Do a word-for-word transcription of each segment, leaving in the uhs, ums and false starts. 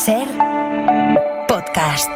Ser podcast.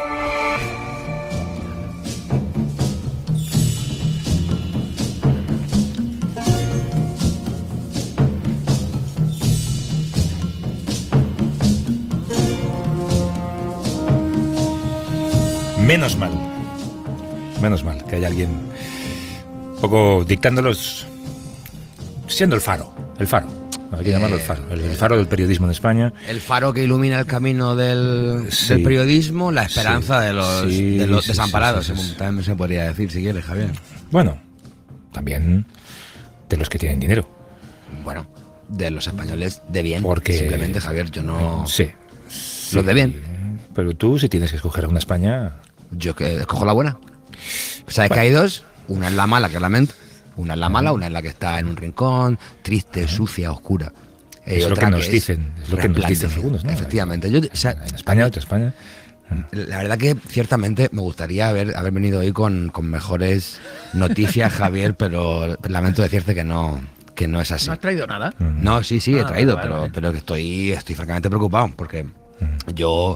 Menos mal, menos mal que hay alguien un poco dictándolos, siendo el faro, el faro, hay que eh, llamarlo el faro, el, el faro del periodismo en España. El faro que ilumina el camino del, sí, del periodismo, la esperanza sí, de los, sí, de los sí, desamparados, sí, sí, sí. También se podría decir, si quieres, Javier. Bueno, también de los que tienen dinero. Bueno, de los españoles de bien, porque simplemente, Javier, yo no... Sí. Los de bien. Pero tú, si tienes que escoger a una España... Yo que escojo la buena. ¿Sabes bueno. que hay dos? Una es la mala, que lamento. Una es la mala, una es la que está en un rincón, triste, sucia, oscura. Es lo que nos que dicen, es lo que nos dicen algunos, ¿no? Efectivamente. Yo, o sea, en España, otra España. La verdad que ciertamente me gustaría haber, haber venido hoy con, con mejores noticias, Javier, pero lamento decirte que no, que no es así. ¿No has traído nada? No, sí, sí, ah, he traído, vale, pero, vale. pero que estoy, estoy francamente preocupado, porque uh-huh. yo...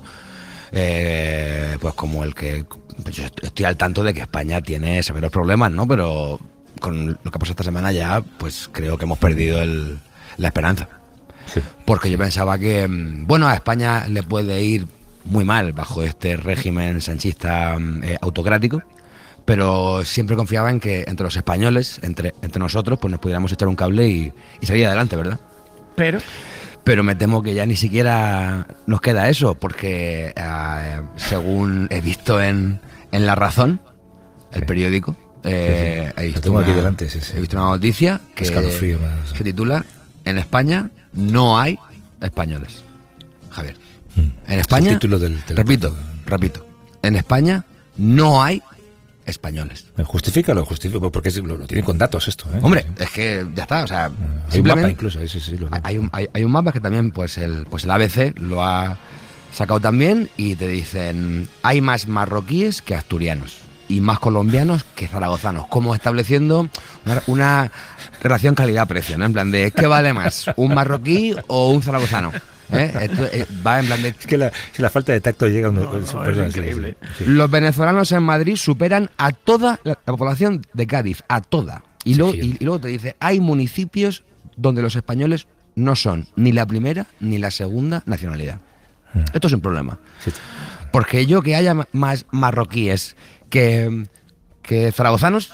Eh, pues como el que pues yo estoy al tanto de que España tiene severos problemas, ¿no? Pero con lo que pasó esta semana ya, pues creo que hemos perdido el, la esperanza. Sí. Porque yo pensaba que, bueno, a España le puede ir muy mal bajo este régimen sanchista eh, autocrático, pero siempre confiaba en que entre los españoles, entre, entre nosotros, pues nos pudiéramos echar un cable y, y salir adelante, ¿verdad? Pero... Pero me temo que ya ni siquiera nos queda eso, porque eh, según he visto en, en La Razón, el sí. periódico, eh, sí, sí. He, visto tengo una, aquí delante, sí, sí. he visto una noticia que se titula "En España no hay españoles". Javier, mm. en España, el título del, del repito, del... repito, en España no hay españoles. Justifícalo, justifícalo, porque lo, lo tienen con datos esto, ¿eh? Hombre, es que ya está, o sea, hay simplemente un mapa incluso, sí, sí, lo hay, un, hay, hay un mapa que también, pues el, pues el A B C lo ha sacado también y te dicen, hay más marroquíes que asturianos y más colombianos que zaragozanos, como estableciendo una, una relación calidad-precio, ¿no? En plan de, ¿qué vale más, un marroquí o un zaragozano? ¿Eh? Esto, eh, va en plan de... Es que la, si la falta de tacto llega a un... No, no, es increíble. Sí. Los venezolanos en Madrid superan a toda la, la población de Cádiz, a toda. Y, sí, luego, y, y luego te dice, hay municipios donde los españoles no son ni la primera ni la segunda nacionalidad. Hmm. Esto es un problema. Sí. Porque yo que haya más marroquíes que, que zaragozanos,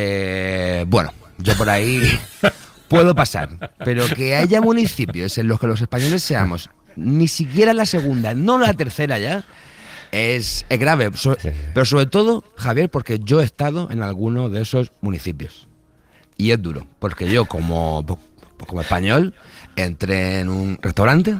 eh, bueno, yo por ahí... puedo pasar, pero que haya municipios en los que los españoles seamos ni siquiera la segunda, no la tercera ya, es, es grave. So, pero sobre todo, Javier, porque yo he estado en alguno de esos municipios. Y es duro, porque yo como, como español entré en un restaurante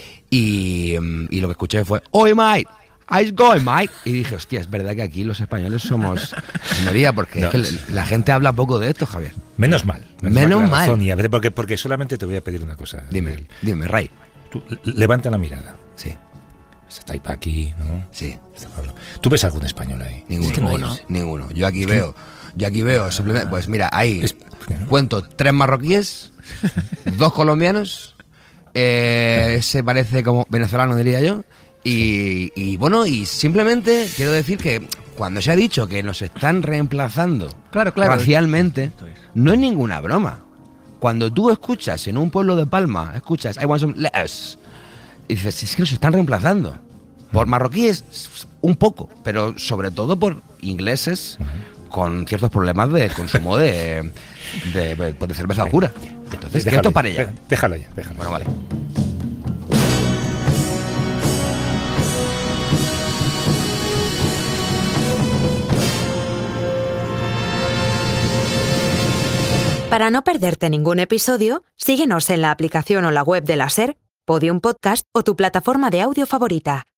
y, y lo que escuché fue "Oi, mate, how's it going, mate?" Y dije, hostia, es verdad que aquí los españoles somos minoría, porque no, es que la gente habla poco de esto, Javier. Menos mal. Menos, menos mal. Razón, y a veces porque, porque solamente te voy a pedir una cosa. Dime, Miguel. dime, Ray. Tú, levanta la mirada. Sí. Está ahí para aquí, ¿no? Sí. ¿Tú ves algún español ahí? Ninguno. Es que no hay, no, ninguno. Yo aquí veo, yo aquí veo simplemente, pues mira, ahí es, ¿no? Cuento tres marroquíes, dos colombianos, eh, se parece como venezolano, diría yo. Y, y bueno, y simplemente quiero decir que cuando se ha dicho que nos están reemplazando claro, claro. racialmente, no es ninguna broma. Cuando tú escuchas en un pueblo de Palma, escuchas I want some lettuce, y dices, es que nos están reemplazando. Por marroquíes, un poco, pero sobre todo por ingleses con ciertos problemas de consumo de, de, de, de cerveza oscura. Entonces, déjalo, para ella. Déjalo ya, déjalo. Bueno, vale. Para no perderte ningún episodio, síguenos en la aplicación o la web de la SER, Podium Podcast o tu plataforma de audio favorita.